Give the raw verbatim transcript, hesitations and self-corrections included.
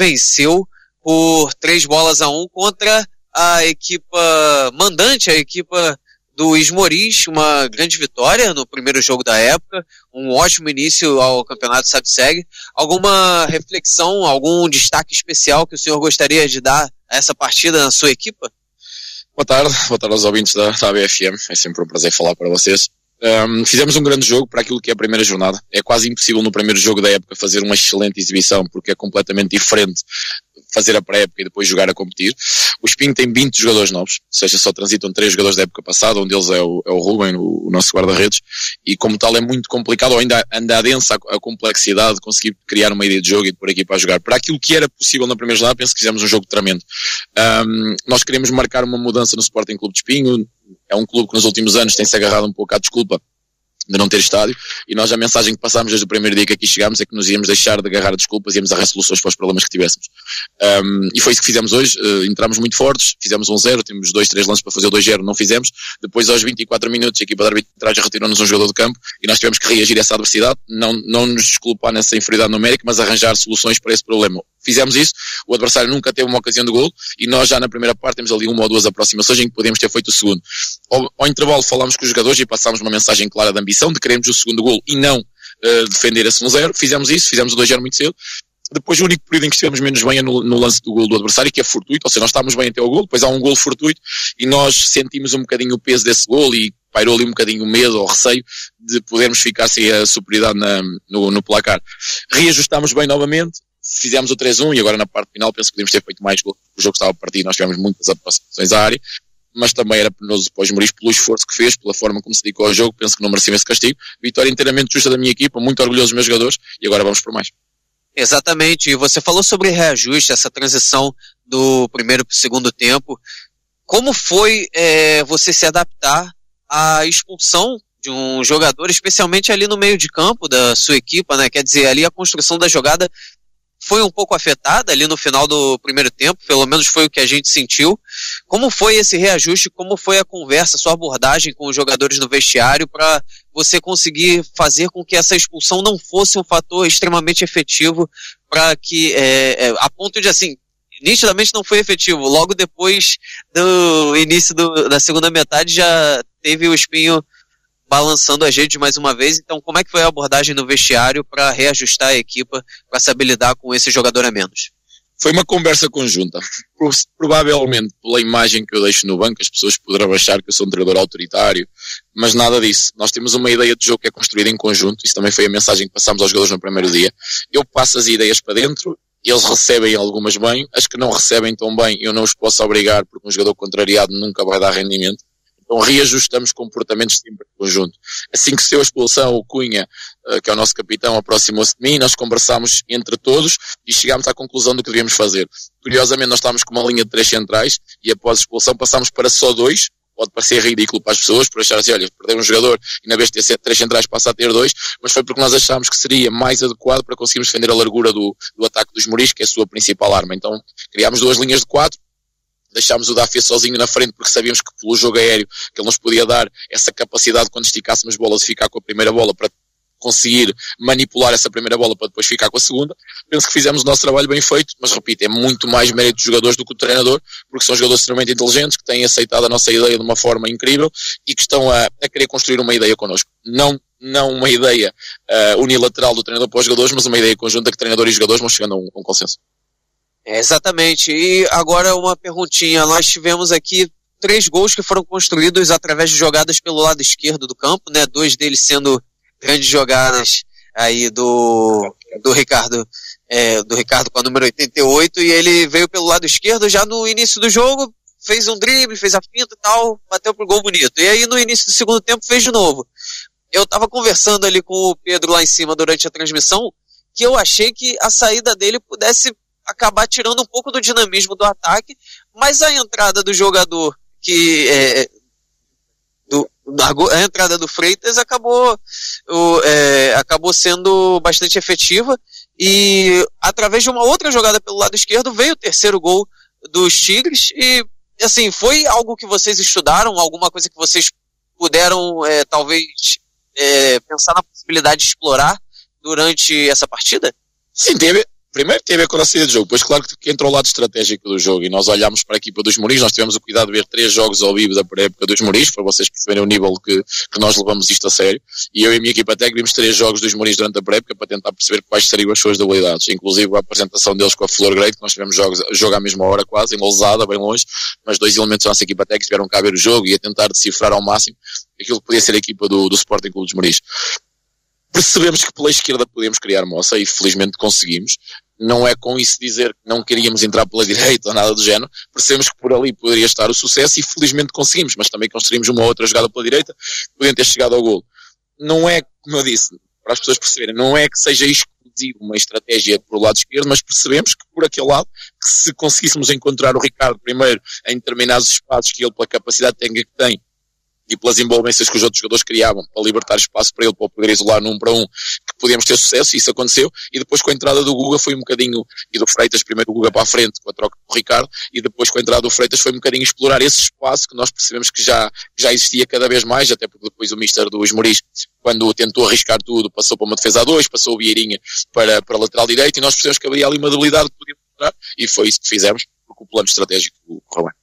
venceu por três bolas a um contra a equipa mandante, a equipa do Esmoriz, uma grande vitória no primeiro jogo da época, um ótimo início ao campeonato SABSEG. Alguma reflexão, algum destaque especial que o senhor gostaria de dar a essa partida na sua equipa? Boa tarde, boa tarde aos ouvintes da, da A B F M, é sempre um prazer falar para vocês. Um, fizemos um grande jogo para aquilo que é a primeira jornada. É quase impossível no primeiro jogo da época fazer uma excelente exibição, porque é completamente diferente fazer a pré-época e depois jogar a competir. O Espinho tem vinte jogadores novos, ou seja, só transitam três jogadores da época passada, um deles é o, é o Ruben, o, o nosso guarda-redes, e como tal é muito complicado, ou ainda anda a densa a, a complexidade de conseguir criar uma ideia de jogo e de pôr a equipa a jogar. Para aquilo que era possível na primeira jornada, penso que fizemos um jogo tremendo. Um, nós queremos marcar uma mudança no Sporting Clube de Espinho. É um clube que nos últimos anos tem-se agarrado um pouco à desculpa de não ter estádio, e nós a mensagem que passámos desde o primeiro dia que aqui chegámos é que nos íamos deixar de agarrar a desculpas e íamos arranjar soluções para os problemas que tivéssemos. Um, e foi isso que fizemos hoje. Uh, entramos muito fortes, fizemos um zero, temos dois, três lances para fazer o dois zero, não fizemos. Depois aos vinte e quatro minutos a equipa de arbitragem retirou-nos um jogador do campo e nós tivemos que reagir a essa adversidade, não, não nos desculpar nessa inferioridade numérica, mas arranjar soluções para esse problema. Fizemos isso, o adversário nunca teve uma ocasião de golo e nós já na primeira parte temos ali uma ou duas aproximações em que podemos ter feito o segundo. Ao, ao intervalo falámos com os jogadores e passámos uma mensagem clara de ambição, de queremos o segundo golo e não uh, defender esse um zero. Fizemos isso, fizemos o dois zero muito cedo. Depois o único período em que estivemos menos bem é no, no lance do golo do adversário, que é fortuito, ou seja, nós estávamos bem até ao golo, depois há um golo fortuito e nós sentimos um bocadinho o peso desse golo e pairou ali um bocadinho o medo ou o receio de podermos ficar sem a superioridade na, no, no placar. Reajustámos bem novamente, fizemos o três um e agora na parte final penso que podíamos ter feito mais gol. O jogo estava a partir, nós tivemos muitas aproximações à área, mas também era penoso para o Esmoriz pelo esforço que fez, pela forma como se dedicou ao jogo. Penso que não merecia esse castigo. Vitória inteiramente justa da minha equipa, muito orgulhoso dos meus jogadores e agora vamos por mais. Exatamente, e você falou sobre reajuste, essa transição do primeiro para o segundo tempo. Como foi é, você se adaptar à expulsão de um jogador, especialmente ali no meio de campo da sua equipa, né? Quer dizer, ali a construção da jogada foi um pouco afetada ali no final do primeiro tempo, pelo menos foi o que a gente sentiu. Como foi esse reajuste, como foi a conversa, sua abordagem com os jogadores no vestiário para você conseguir fazer com que essa expulsão não fosse um fator extremamente efetivo para que, é, é, a ponto de assim, nitidamente não foi efetivo, logo depois do início do, da segunda metade já teve o Espinho balançando a gente mais uma vez. Então como é que foi a abordagem no vestiário para reajustar a equipa, para saber lidar com esse jogador a menos? Foi uma conversa conjunta. Provavelmente, pela imagem que eu deixo no banco, as pessoas poderão achar que eu sou um treinador autoritário, mas nada disso. Nós temos uma ideia de jogo que é construída em conjunto, isso também foi a mensagem que passámos aos jogadores no primeiro dia. Eu passo as ideias para dentro, eles recebem algumas bem, as que não recebem tão bem eu não os posso obrigar, porque um jogador contrariado nunca vai dar rendimento. Então reajustamos comportamentos sempre em conjunto. Assim que se deu a expulsão, o Cunha, que é o nosso capitão, aproximou-se de mim, nós conversámos entre todos e chegámos à conclusão do que devíamos fazer. Curiosamente nós estávamos com uma linha de três centrais e após a expulsão passámos para só dois. Pode parecer ridículo para as pessoas, por achar assim, olha, perder um jogador e na vez de ter três centrais passa a ter dois, mas foi porque nós achámos que seria mais adequado para conseguirmos defender a largura do, do ataque dos Esmoriz, que é a sua principal arma. Então criámos duas linhas de quatro, deixámos o Dafé sozinho na frente porque sabíamos que pelo jogo aéreo que ele nos podia dar essa capacidade quando esticássemos bolas de ficar com a primeira bola para conseguir manipular essa primeira bola para depois ficar com a segunda. Penso que fizemos o nosso trabalho bem feito, mas repito, é muito mais mérito dos jogadores do que do treinador, porque são jogadores extremamente inteligentes, que têm aceitado a nossa ideia de uma forma incrível e que estão a, a querer construir uma ideia connosco. Não, não uma ideia uh, unilateral do treinador para os jogadores, mas uma ideia conjunta que treinador e jogadores vão chegando a um, a um consenso. É, exatamente. E agora uma perguntinha. Nós tivemos aqui três gols que foram construídos através de jogadas pelo lado esquerdo do campo, né? Dois deles sendo grandes jogadas aí do, do Ricardo, é, do Ricardo com a número oitenta e oito, e ele veio pelo lado esquerdo já no início do jogo, fez um drible, fez a finta e tal, bateu pro gol bonito. E aí no início do segundo tempo fez de novo. Eu tava conversando ali com o Pedro lá em cima durante a transmissão, que eu achei que a saída dele pudesse acabar tirando um pouco do dinamismo do ataque, mas a entrada do jogador que é, do, a entrada do Freitas acabou, o, é, acabou sendo bastante efetiva e através de uma outra jogada pelo lado esquerdo veio o terceiro gol dos Tigres e assim, foi algo que vocês estudaram, alguma coisa que vocês puderam é, talvez é, pensar na possibilidade de explorar durante essa partida? Sim, teve. Primeiro tem a ver com a nossa ideia de jogo, depois claro que entra o lado estratégico do jogo e nós olhámos para a equipa dos Mourinhos, nós tivemos o cuidado de ver três jogos ao vivo da pré-época dos Mourinhos, para vocês perceberem o nível que, que nós levamos isto a sério, e eu e a minha equipa técnica vimos três jogos dos Mourinhos durante a pré-época para tentar perceber quais seriam as suas debilidades, inclusive a apresentação deles com a Flor Grey, que nós tivemos jogos, jogo à mesma hora quase, em Lousada, bem longe, mas dois elementos da nossa equipa técnica vieram cá ver o jogo e a tentar decifrar ao máximo aquilo que podia ser a equipa do, do Sporting Clube dos Mourinhos. Percebemos que pela esquerda podíamos criar moça e felizmente conseguimos. Não é com isso dizer que não queríamos entrar pela direita ou nada do género. Percebemos que por ali poderia estar o sucesso e felizmente conseguimos, mas também construímos uma outra jogada pela direita, podendo ter chegado ao golo. Não é, como eu disse, para as pessoas perceberem, não é que seja exclusivo uma estratégia por lado esquerdo, mas percebemos que por aquele lado, que se conseguíssemos encontrar o Ricardo primeiro em determinados espaços que ele, pela capacidade técnica que tem, e pelas envolvências que os outros jogadores criavam para libertar espaço para ele, para poder isolar num para um, que podíamos ter sucesso, e isso aconteceu, e depois com a entrada do Guga foi um bocadinho, e do Freitas, primeiro o Guga para a frente, com a troca do Ricardo, e depois com a entrada do Freitas foi um bocadinho explorar esse espaço que nós percebemos que já, que já existia cada vez mais, até porque depois o mister dos Mourinhos, quando tentou arriscar tudo, passou para uma defesa a dois, passou o Vieirinha para, para a lateral direito, e nós percebemos que havia ali uma debilidade que podíamos mostrar, e foi isso que fizemos, porque o plano estratégico correu bem.